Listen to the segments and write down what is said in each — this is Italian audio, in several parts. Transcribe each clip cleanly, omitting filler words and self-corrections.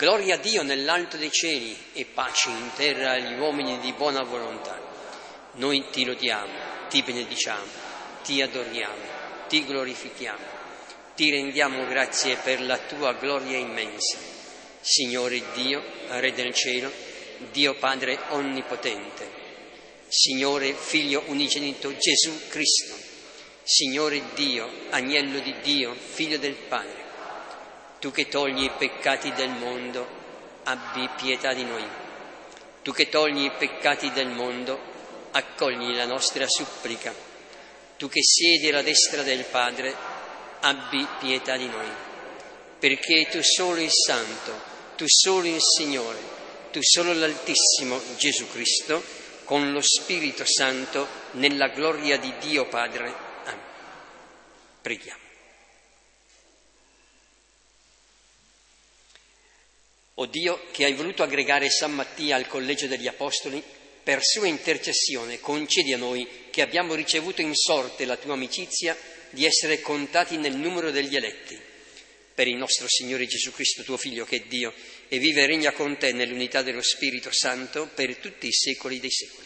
Gloria a Dio nell'alto dei cieli e pace in terra agli uomini di buona volontà. Noi ti lodiamo, ti benediciamo, ti adoriamo, ti glorifichiamo, ti rendiamo grazie per la tua gloria immensa. Signore Dio, Re del cielo, Dio Padre onnipotente, Signore Figlio unigenito Gesù Cristo, Signore Dio, Agnello di Dio, Figlio del Padre, tu che togli i peccati del mondo, abbi pietà di noi. Tu che togli i peccati del mondo, accogli la nostra supplica. Tu che siedi alla destra del Padre, abbi pietà di noi. Perché tu solo il Santo, tu solo il Signore, tu solo l'Altissimo Gesù Cristo, con lo Spirito Santo, nella gloria di Dio Padre. Amen. Preghiamo. O Dio, che hai voluto aggregare San Mattia al collegio degli Apostoli, per sua intercessione concedi a noi, che abbiamo ricevuto in sorte la tua amicizia, di essere contati nel numero degli eletti. Per il nostro Signore Gesù Cristo, tuo Figlio, che è Dio, e vive e regna con te nell'unità dello Spirito Santo per tutti i secoli dei secoli.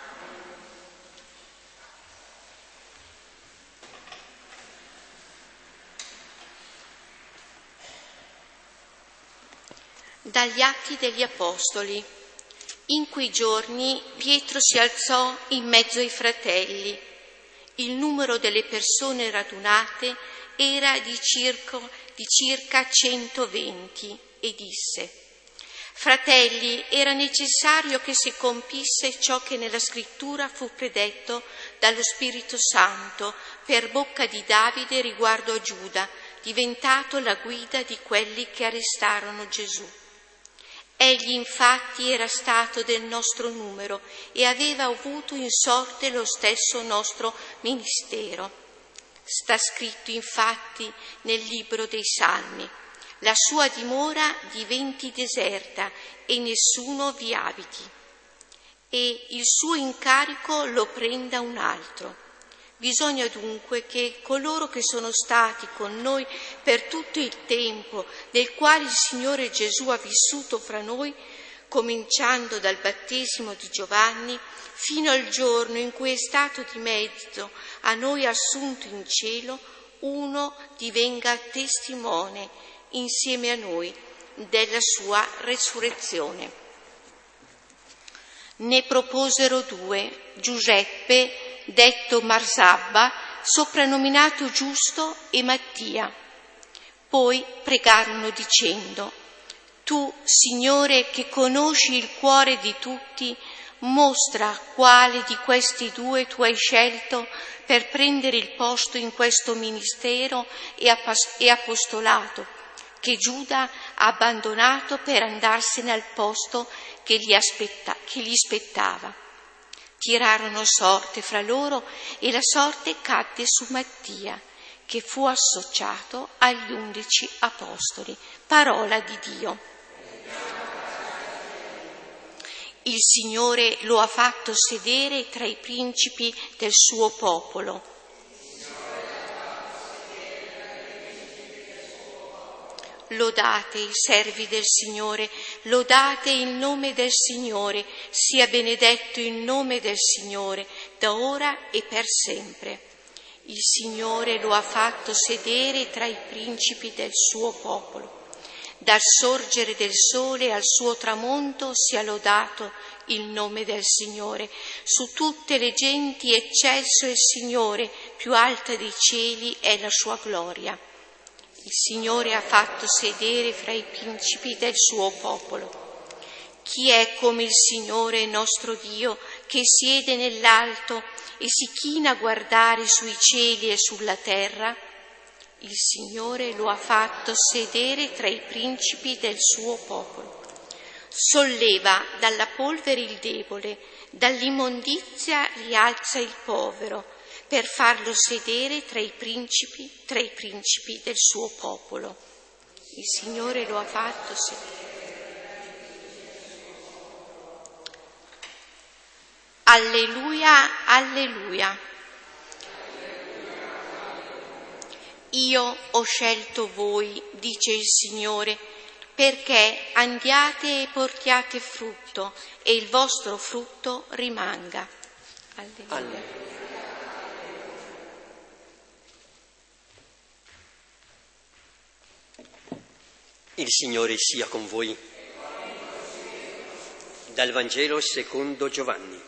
Dagli Atti degli Apostoli. In quei giorni Pietro si alzò in mezzo ai fratelli. Il numero delle persone radunate era di circa 120 e disse: Fratelli, era necessario che si compisse ciò che nella Scrittura fu predetto dallo Spirito Santo per bocca di Davide riguardo a Giuda, diventato la guida di quelli che arrestarono Gesù. Egli infatti era stato del nostro numero e aveva avuto in sorte lo stesso nostro ministero. Sta scritto infatti nel libro dei Salmi: la sua dimora diventi deserta e nessuno vi abiti, e il suo incarico lo prenda un altro. Bisogna dunque che coloro che sono stati con noi per tutto il tempo nel quale il Signore Gesù ha vissuto fra noi, cominciando dal battesimo di Giovanni fino al giorno in cui è stato di mezzo a noi assunto in cielo, uno divenga testimone insieme a noi della sua resurrezione. Ne proposero 2, Giuseppe, detto Marsabba, soprannominato Giusto, e Mattia. Poi pregarono dicendo: Tu, Signore, che conosci il cuore di tutti, mostra quale di questi 2 tu hai scelto per prendere il posto in questo ministero e apostolato, che Giuda ha abbandonato per andarsene al posto che gli spettava. Tirarono sorte fra loro e la sorte cadde su Mattia, che fu associato agli 11 apostoli. Parola di Dio. Il Signore lo ha fatto sedere tra i principi del suo popolo. Lodate i servi del Signore, lodate il nome del Signore, sia benedetto il nome del Signore, da ora e per sempre. Il Signore lo ha fatto sedere tra i principi del suo popolo. Dal sorgere del sole al suo tramonto sia lodato il nome del Signore. Su tutte le genti eccelso è il Signore, più alta dei cieli è la sua gloria. Il Signore ha fatto sedere fra i principi del suo popolo. Chi è come il Signore nostro Dio, che siede nell'alto e si china a guardare sui cieli e sulla terra? Il Signore lo ha fatto sedere tra i principi del suo popolo. Solleva dalla polvere il debole, dall'immondizia rialza il povero, per farlo sedere tra i principi del suo popolo. Il Signore lo ha fatto sedere. Alleluia, alleluia. Io ho scelto voi, dice il Signore, perché andiate e portiate frutto e il vostro frutto rimanga. Alleluia. Alleluia. Il Signore sia con voi. Dal Vangelo secondo Giovanni.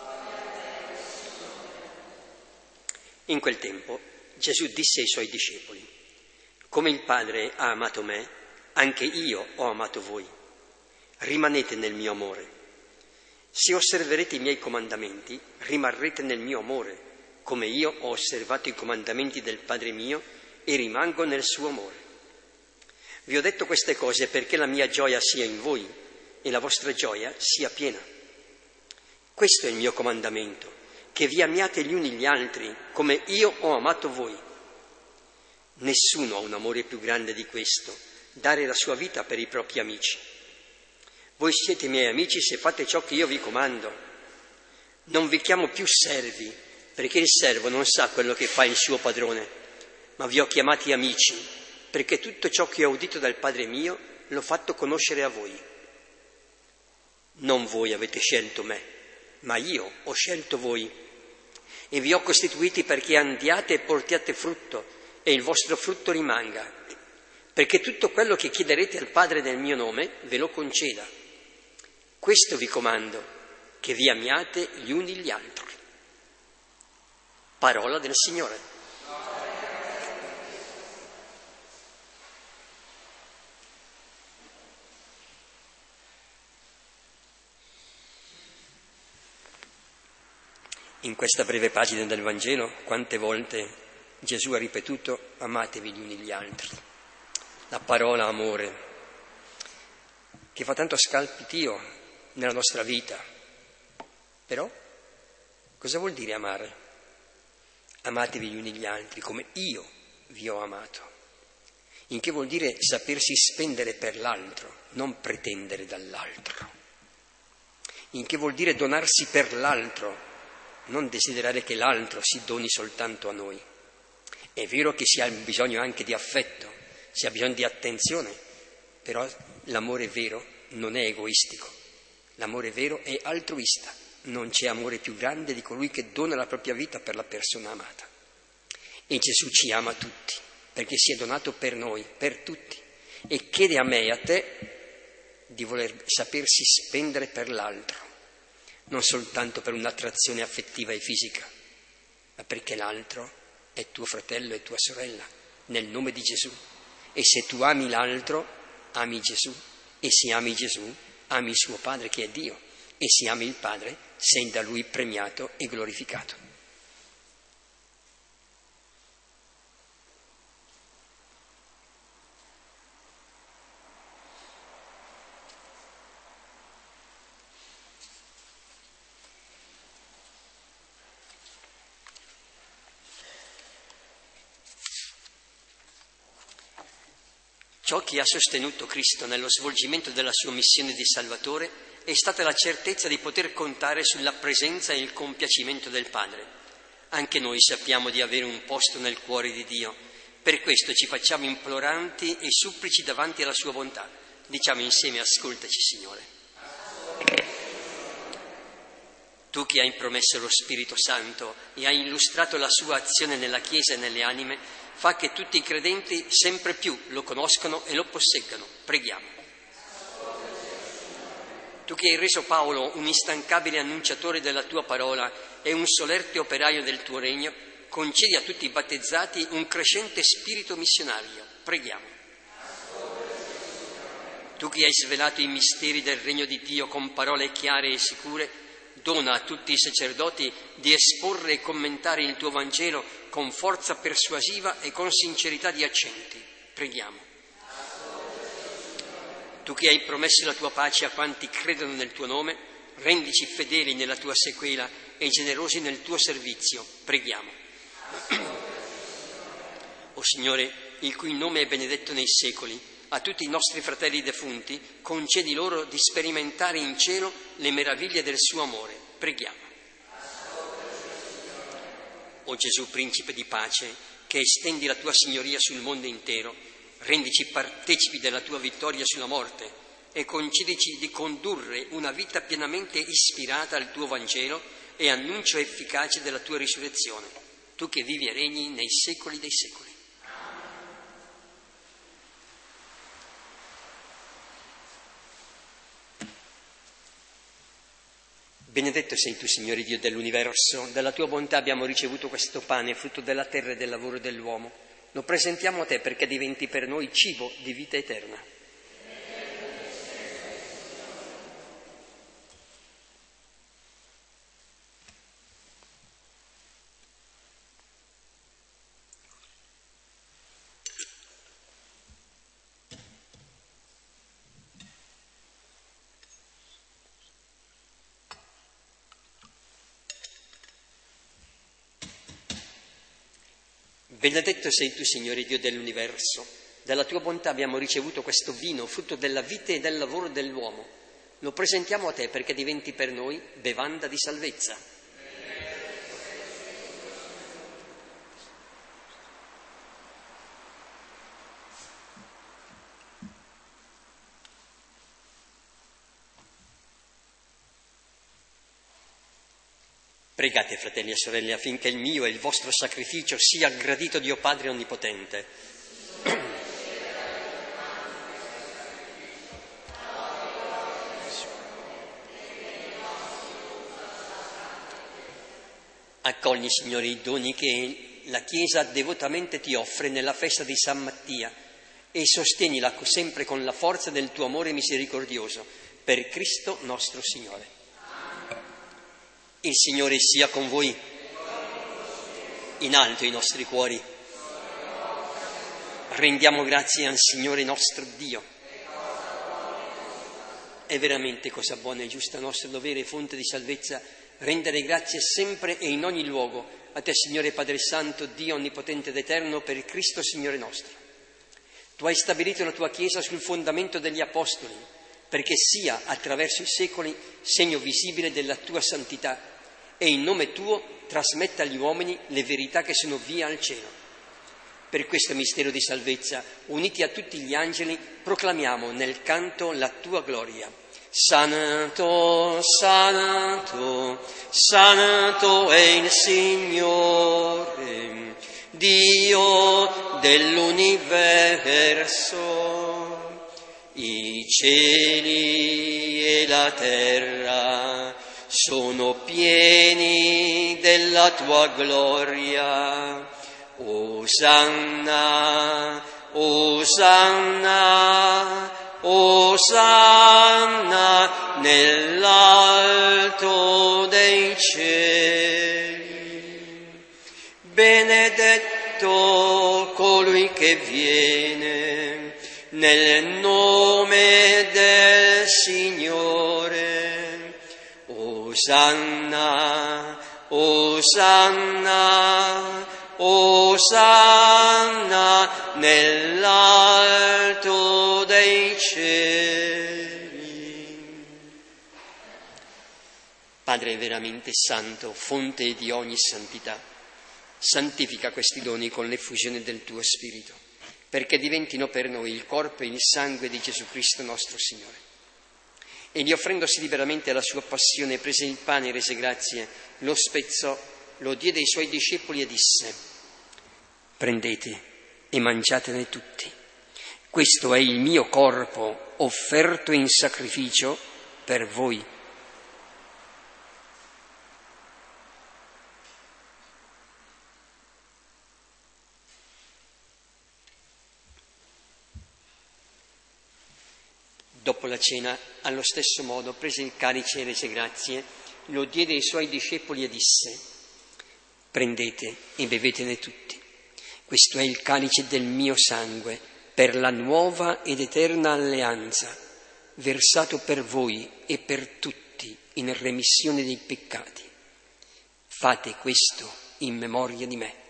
In quel tempo Gesù disse ai Suoi discepoli: come il Padre ha amato me, anche io ho amato voi. Rimanete nel mio amore. Se osserverete i miei comandamenti, rimarrete nel mio amore, come io ho osservato i comandamenti del Padre mio e rimango nel suo amore. Vi ho detto queste cose perché la mia gioia sia in voi e la vostra gioia sia piena. Questo è il mio comandamento, che vi amiate gli uni gli altri come io ho amato voi. Nessuno ha un amore più grande di questo, dare la sua vita per i propri amici. Voi siete miei amici se fate ciò che io vi comando. Non vi chiamo più servi, perché il servo non sa quello che fa il suo padrone, ma vi ho chiamati amici, perché tutto ciò che ho udito dal Padre mio l'ho fatto conoscere a voi. Non voi avete scelto me, ma io ho scelto voi e vi ho costituiti perché andiate e portiate frutto e il vostro frutto rimanga, perché tutto quello che chiederete al Padre nel mio nome ve lo conceda. Questo vi comando, che vi amiate gli uni gli altri. Parola del Signore. In questa breve pagina del Vangelo, quante volte Gesù ha ripetuto: amatevi gli uni gli altri. La parola amore, che fa tanto scalpitio nella nostra vita. Però, cosa vuol dire amare? Amatevi gli uni gli altri come io vi ho amato. In che vuol dire sapersi spendere per l'altro, non pretendere dall'altro. In che vuol dire donarsi per l'altro, non desiderare che l'altro si doni soltanto a noi. È vero che si ha bisogno anche di affetto, si ha bisogno di attenzione, però l'amore vero non è egoistico, l'amore vero è altruista. Non c'è amore più grande di colui che dona la propria vita per la persona amata. E Gesù ci ama tutti, perché si è donato per noi, per tutti, e chiede a me e a te di voler sapersi spendere per l'altro. Non soltanto per un'attrazione affettiva e fisica, ma perché l'altro è tuo fratello e tua sorella, nel nome di Gesù. E se tu ami l'altro, ami Gesù. E se ami Gesù, ami suo Padre che è Dio. E se ami il Padre, sei da Lui premiato e glorificato. Ciò che ha sostenuto Cristo nello svolgimento della sua missione di Salvatore è stata la certezza di poter contare sulla presenza e il compiacimento del Padre. Anche noi sappiamo di avere un posto nel cuore di Dio, per questo ci facciamo imploranti e supplici davanti alla sua bontà. Diciamo insieme: ascoltaci, Signore. Tu che hai promesso lo Spirito Santo e hai illustrato la sua azione nella Chiesa e nelle anime, fa che tutti i credenti sempre più lo conoscano e lo posseggano. Preghiamo. Tu che hai reso Paolo un instancabile annunciatore della tua parola e un solerte operaio del tuo regno, concedi a tutti i battezzati un crescente spirito missionario. Preghiamo. Tu che hai svelato i misteri del regno di Dio con parole chiare e sicure, dona a tutti i sacerdoti di esporre e commentare il tuo Vangelo con forza persuasiva e con sincerità di accenti. Preghiamo. Tu che hai promesso la tua pace a quanti credono nel tuo nome, rendici fedeli nella tua sequela e generosi nel tuo servizio. Preghiamo. O Signore, il cui nome è benedetto nei secoli, a tutti i nostri fratelli defunti, concedi loro di sperimentare in cielo le meraviglie del suo amore. Preghiamo. O Gesù, principe di pace, che estendi la tua signoria sul mondo intero, rendici partecipi della tua vittoria sulla morte e concedici di condurre una vita pienamente ispirata al tuo Vangelo e annuncio efficace della tua risurrezione, tu che vivi e regni nei secoli dei secoli. Benedetto sei tu, Signore Dio dell'universo, dalla tua bontà abbiamo ricevuto questo pane, frutto della terra e del lavoro dell'uomo. Lo presentiamo a te perché diventi per noi cibo di vita eterna. Benedetto sei tu, Signore Dio dell'universo, dalla tua bontà abbiamo ricevuto questo vino, frutto della vita e del lavoro dell'uomo. Lo presentiamo a te perché diventi per noi bevanda di salvezza. Pregate, fratelli e sorelle, affinché il mio e il vostro sacrificio sia gradito Dio Padre Onnipotente. Accogli, Signore, i doni che la Chiesa devotamente ti offre nella festa di San Mattia e sostienila sempre con la forza del tuo amore misericordioso, per Cristo nostro Signore. Il Signore sia con voi. In alto i nostri cuori. Rendiamo grazie al Signore nostro Dio. È veramente cosa buona e giusta, nostro dovere e fonte di salvezza, rendere grazie sempre e in ogni luogo a te, Signore Padre Santo, Dio onnipotente ed eterno, per Cristo Signore nostro. Tu hai stabilito la tua Chiesa sul fondamento degli Apostoli, perché sia attraverso i secoli segno visibile della tua santità e in nome tuo trasmetta agli uomini le verità che sono via al cielo. Per questo mistero di salvezza, uniti a tutti gli angeli, proclamiamo nel canto la tua gloria. Santo, santo, santo è il Signore, Dio dell'universo. I cieli e la terra sono pieni della tua gloria. Osanna, Osanna, Osanna nell'alto dei cieli. Benedetto colui che viene nel nome del Signore. Osanna, Osanna, Osanna nell'alto dei cieli. Padre veramente santo, fonte di ogni santità, santifica questi doni con l'effusione del tuo Spirito, perché diventino per noi il corpo e il sangue di Gesù Cristo nostro Signore. Egli, offrendosi liberamente alla sua passione, prese il pane e rese grazie, lo spezzò, lo diede ai suoi discepoli e disse: prendete e mangiatene tutti. Questo è il mio corpo offerto in sacrificio per voi. Dopo la cena, allo stesso modo, prese il calice e rese grazie, lo diede ai suoi discepoli e disse: prendete e bevetene tutti. Questo è il calice del mio sangue, per la nuova ed eterna alleanza, versato per voi e per tutti in remissione dei peccati. Fate questo in memoria di me.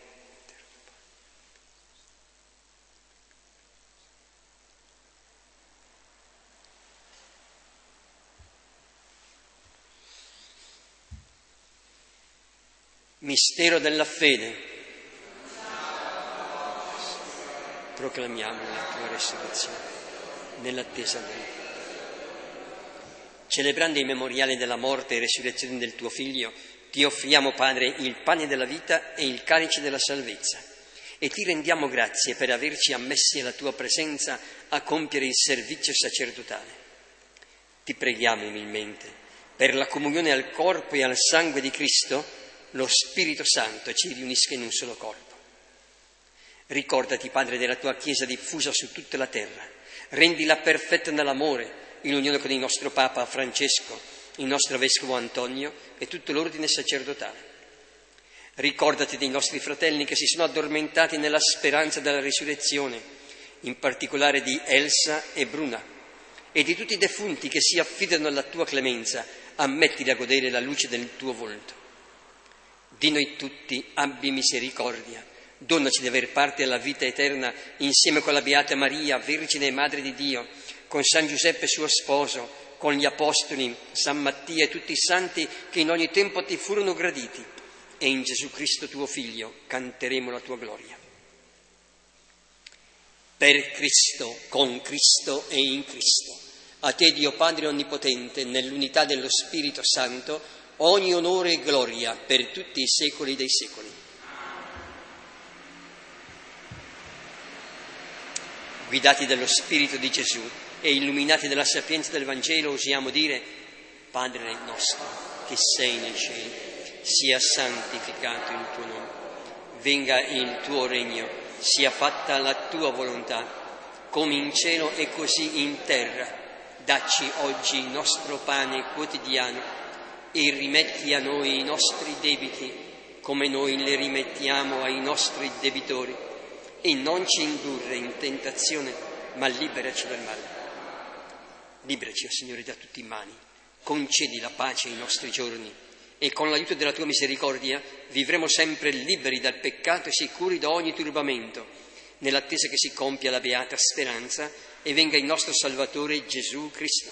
Mistero della fede. proclamiamo la tua resurrezione nell'attesa del Celebrando i memoriali della morte e resurrezione del tuo Figlio, ti offriamo, Padre, il pane della vita e il calice della salvezza e ti rendiamo grazie per averci ammessi alla tua presenza a compiere il servizio sacerdotale. Ti preghiamo umilmente per la comunione al corpo e al sangue di Cristo, lo Spirito Santo ci riunisca in un solo corpo. Ricordati, Padre, della tua Chiesa diffusa su tutta la terra, rendila perfetta nell'amore, in unione con il nostro Papa Francesco, il nostro Vescovo Antonio e tutto l'ordine sacerdotale. Ricordati dei nostri fratelli che si sono addormentati nella speranza della risurrezione, in particolare di Elsa e Bruna, e di tutti i defunti che si affidano alla tua clemenza, ammettili a godere la luce del tuo volto. Di noi tutti abbi misericordia, donaci di aver parte alla vita eterna insieme con la Beata Maria, Vergine e Madre di Dio, con San Giuseppe suo sposo, con gli Apostoli, San Mattia e tutti i santi che in ogni tempo ti furono graditi, e in Gesù Cristo tuo Figlio canteremo la tua gloria. Per Cristo, con Cristo e in Cristo, a te Dio Padre Onnipotente, nell'unità dello Spirito Santo, ogni onore e gloria per tutti i secoli dei secoli. Guidati dallo Spirito di Gesù e illuminati dalla sapienza del Vangelo, osiamo dire: Padre nostro, che sei nei cieli, sia santificato il tuo nome, venga il tuo regno, sia fatta la tua volontà, come in cielo e così in terra. Dacci oggi il nostro pane quotidiano e rimetti a noi i nostri debiti, come noi li rimettiamo ai nostri debitori, e non ci indurre in tentazione, ma liberaci dal male. Liberaci, o Signore, da tutti i mali, concedi la pace ai nostri giorni e con l'aiuto della tua misericordia vivremo sempre liberi dal peccato e sicuri da ogni turbamento, nell'attesa che si compia la beata speranza e venga il nostro Salvatore Gesù Cristo.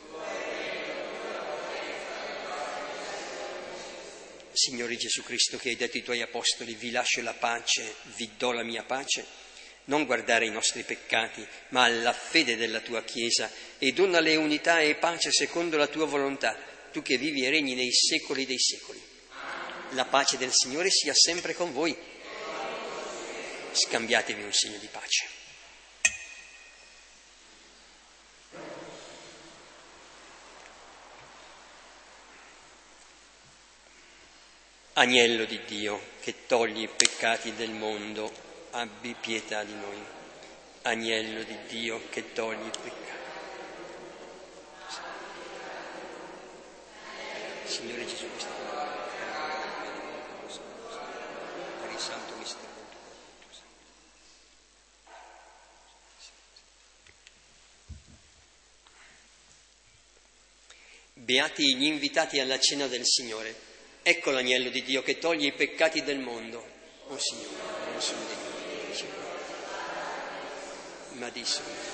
Signore Gesù Cristo, che hai detto ai tuoi apostoli: vi lascio la pace, vi do la mia pace, non guardare i nostri peccati, ma alla fede della tua Chiesa, e donale unità e pace secondo la tua volontà, tu che vivi e regni nei secoli dei secoli. La pace del Signore sia sempre con voi. Scambiatevi un segno di pace. Agnello di Dio, che togli i peccati del mondo, abbi pietà di noi. Agnello di Dio, che togli i peccati. Signore Gesù Cristo, per il santo mistero del tuo corpo. Beati gli invitati alla cena del Signore. Ecco l'agnello di Dio che toglie i peccati del mondo. O Signore, non sono degno di te, ma di solo.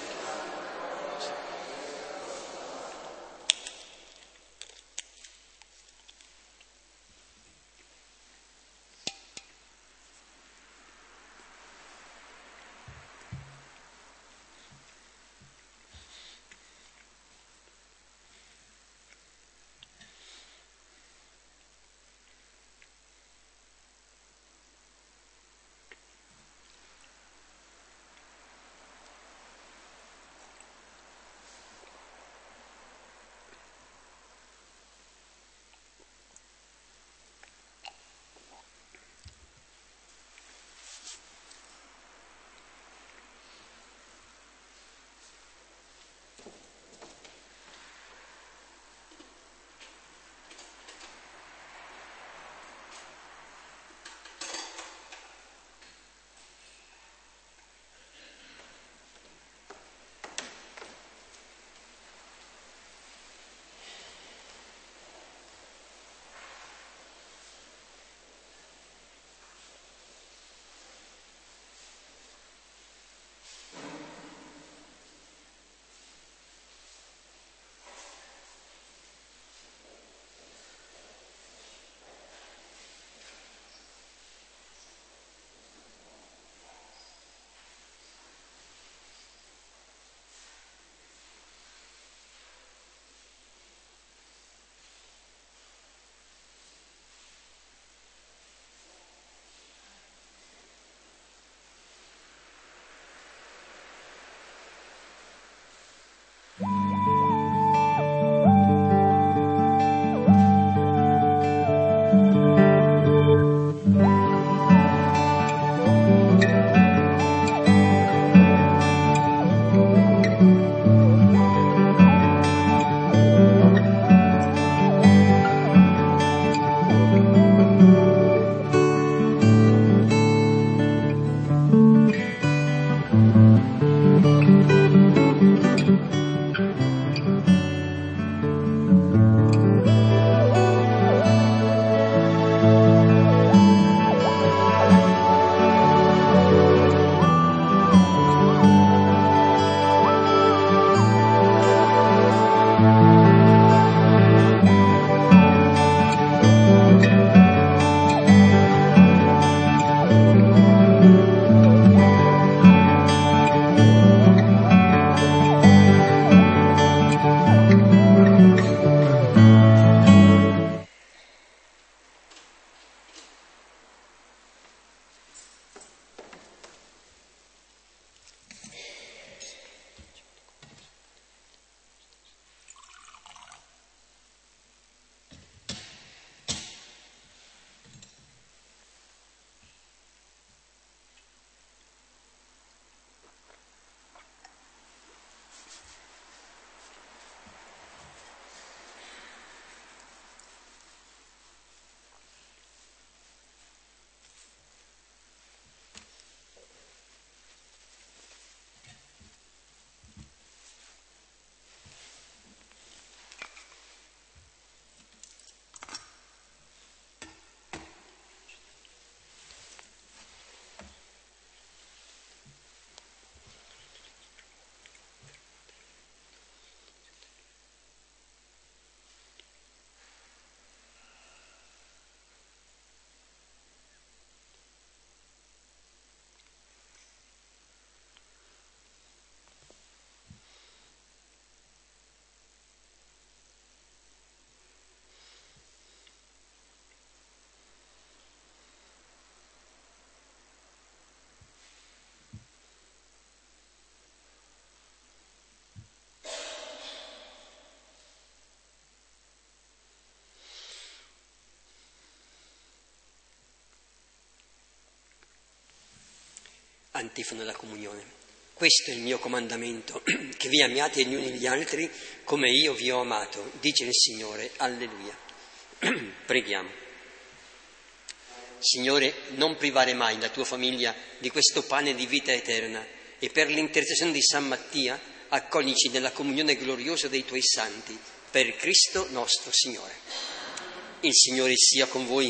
Antifona della comunione. Questo è il mio comandamento, che vi amiate gli uni gli altri come io vi ho amato, dice il Signore. Alleluia. Preghiamo. Signore, non privare mai la tua famiglia di questo pane di vita eterna e per l'intercessione di San Mattia accoglici nella comunione gloriosa dei tuoi santi, per Cristo nostro Signore. Il Signore sia con voi.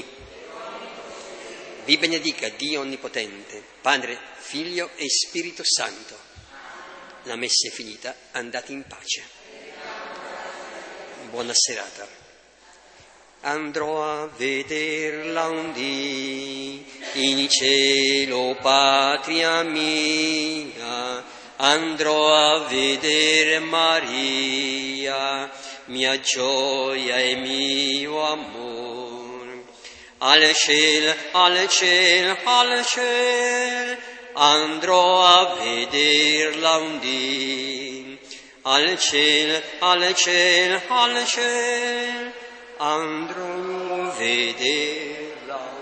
Vi benedica Dio Onnipotente, Padre, Figlio e Spirito Santo. La messa è finita, andate in pace. Buona serata. Andrò a vederla un dì in cielo, patria mia, andrò a vedere Maria, mia gioia e mio amor. Al ciel, al ciel, al ciel, andrò a vederla un dì. Al ciel, al ciel, al ciel, andrò a vederla.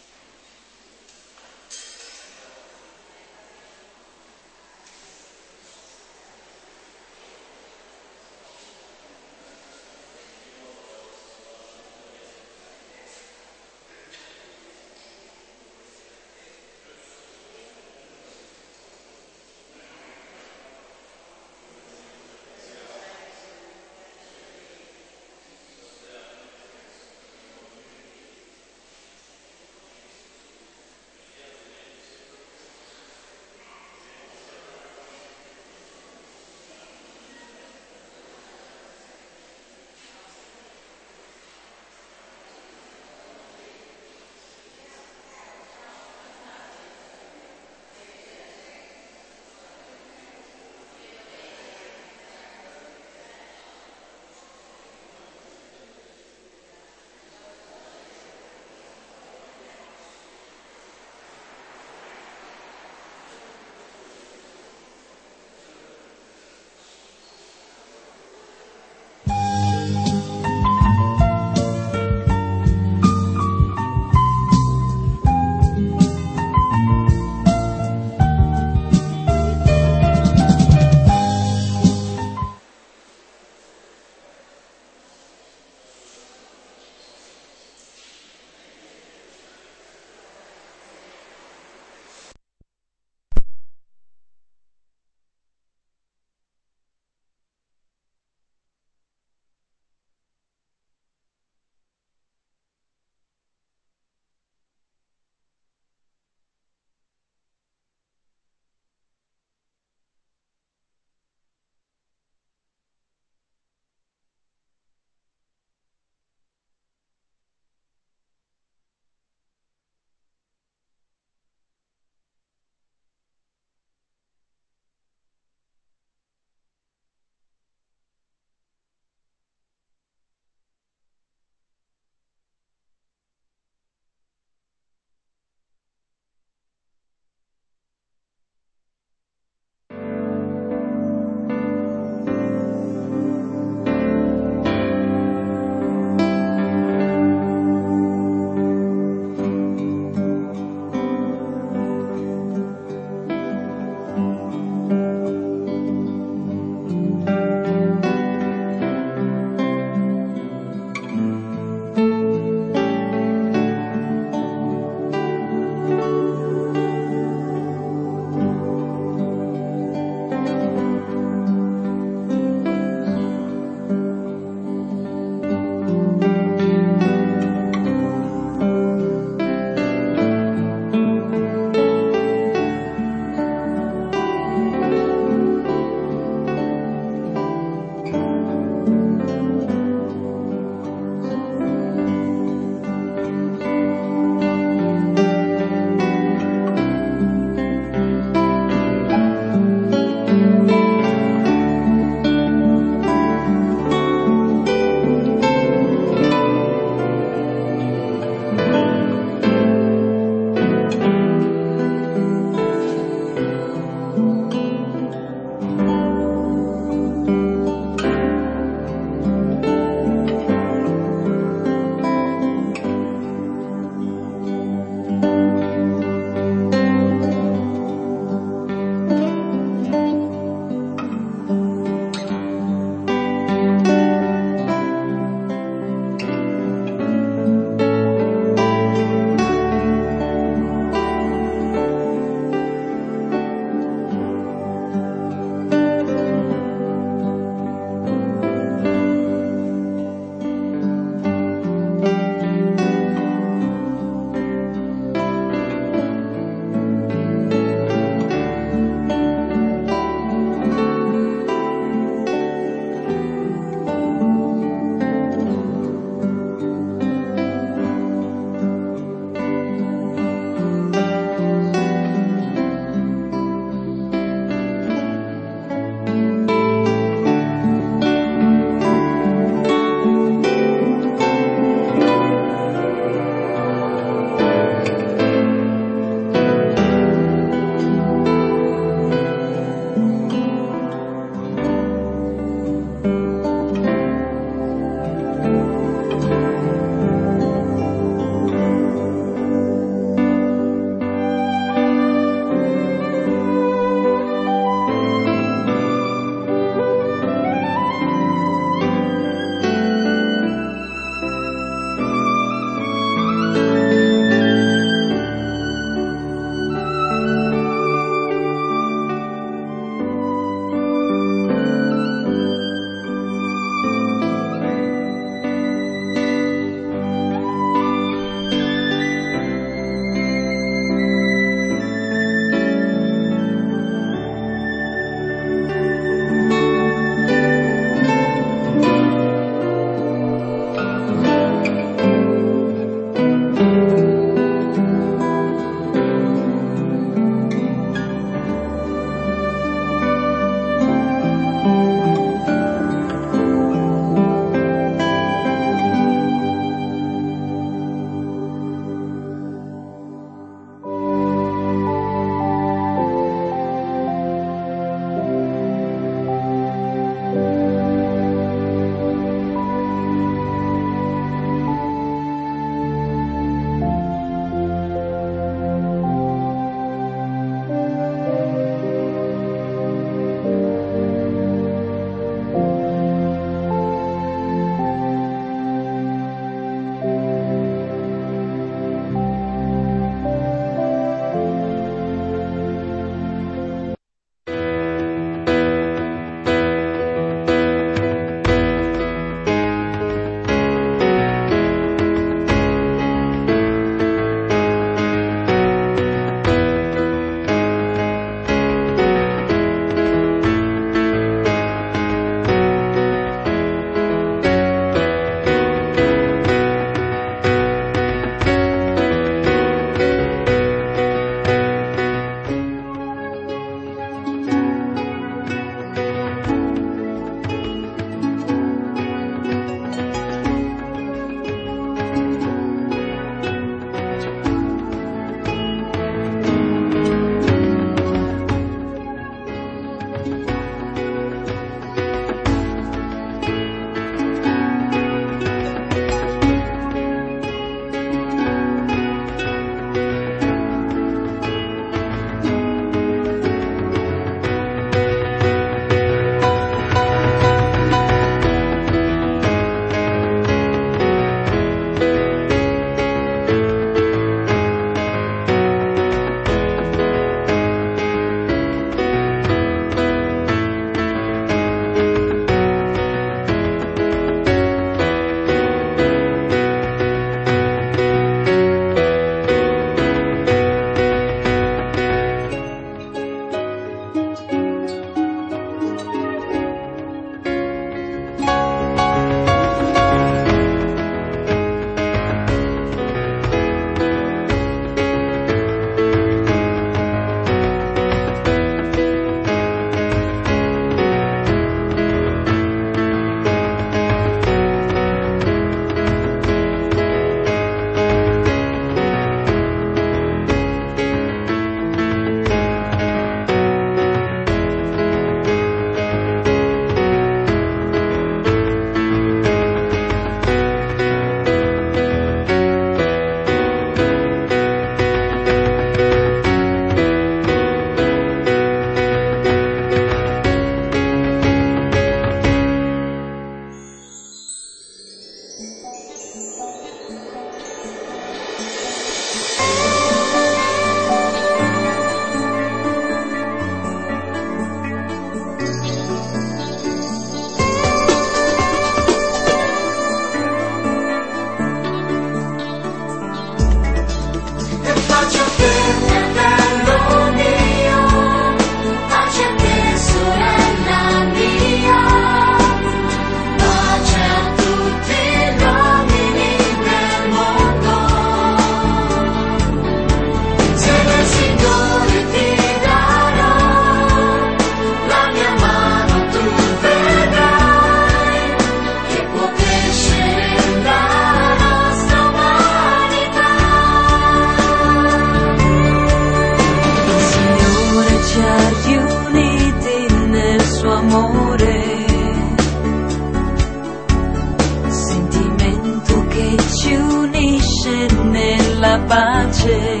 la pace.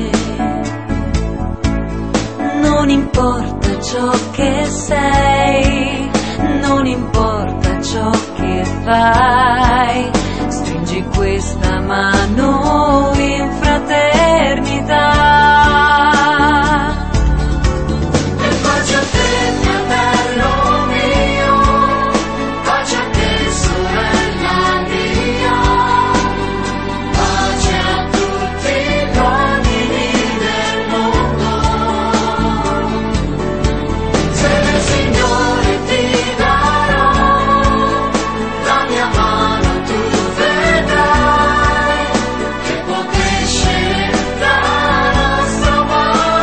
Non importa ciò che sei, non importa ciò che fai, stringi questa mano in fraternità. E pace a te, fratello mio, pace a te, sorella mia, pace a tutti gli uomini del mondo. Se il Signore ti darà la mia mano, tu vedrai che può crescere la nostra umanità.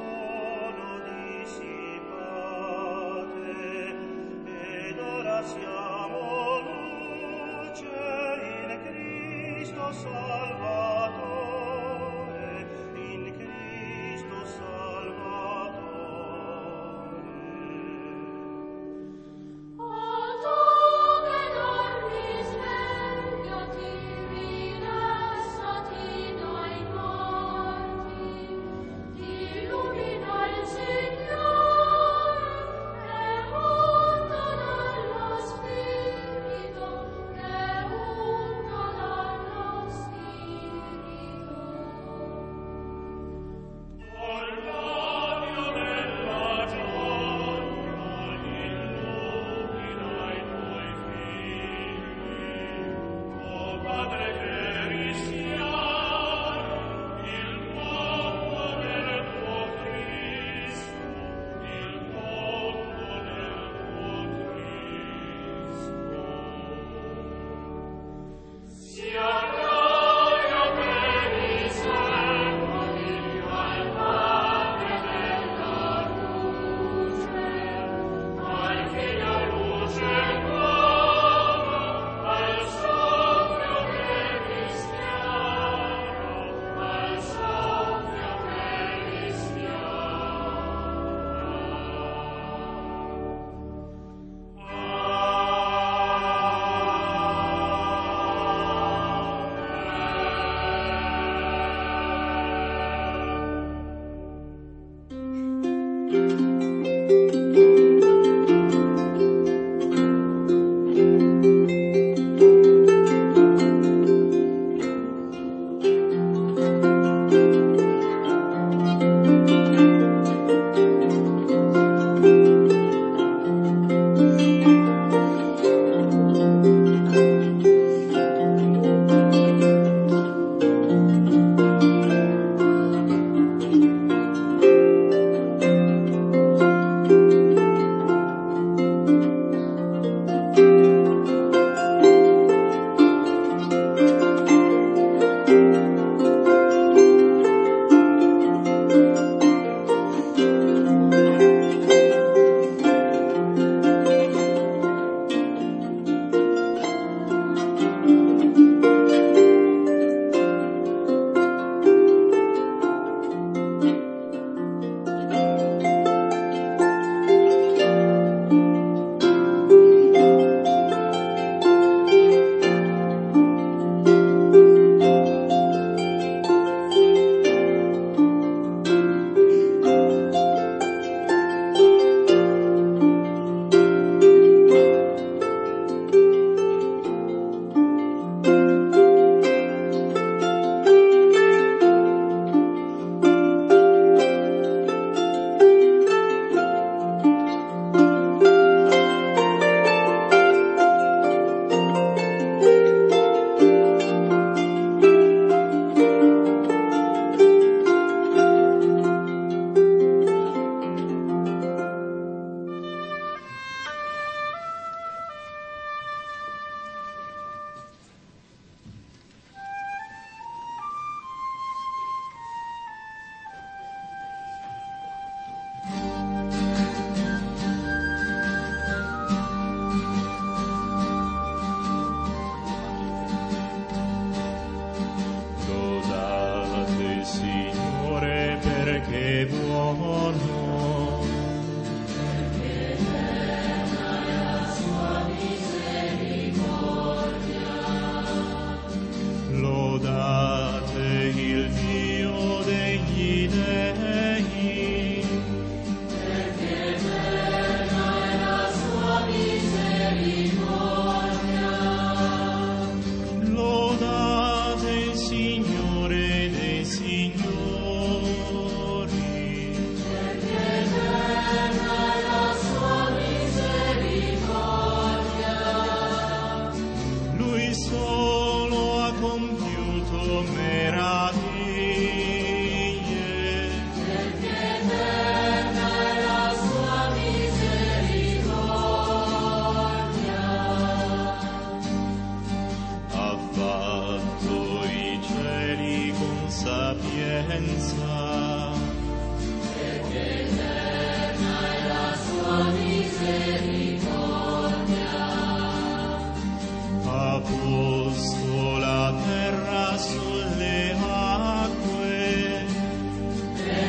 Gracias.